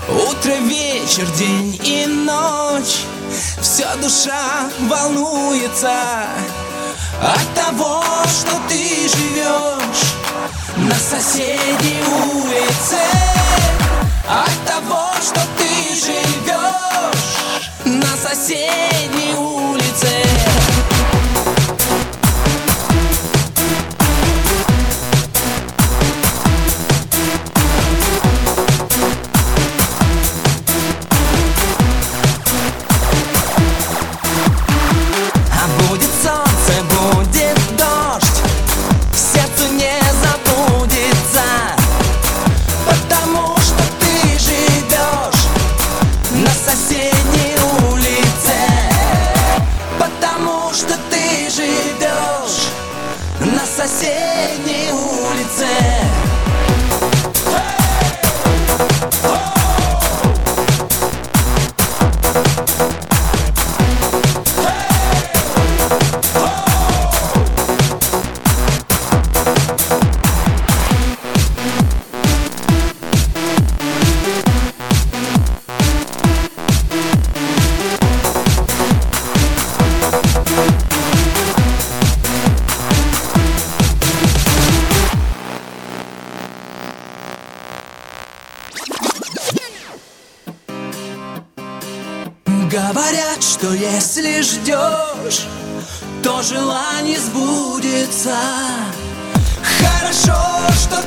Утро, вечер, день и ночь, вся душа волнуется от того, что ты живешь на соседней улице. От того, что ты живешь на соседней улице. Будет солнце, будет дождь, в сердце не забудется, потому что ты живешь на соседней улице. Потому что ты живешь на соседней улице. Говорят, что если ждешь, то желание сбудется. Хорошо, что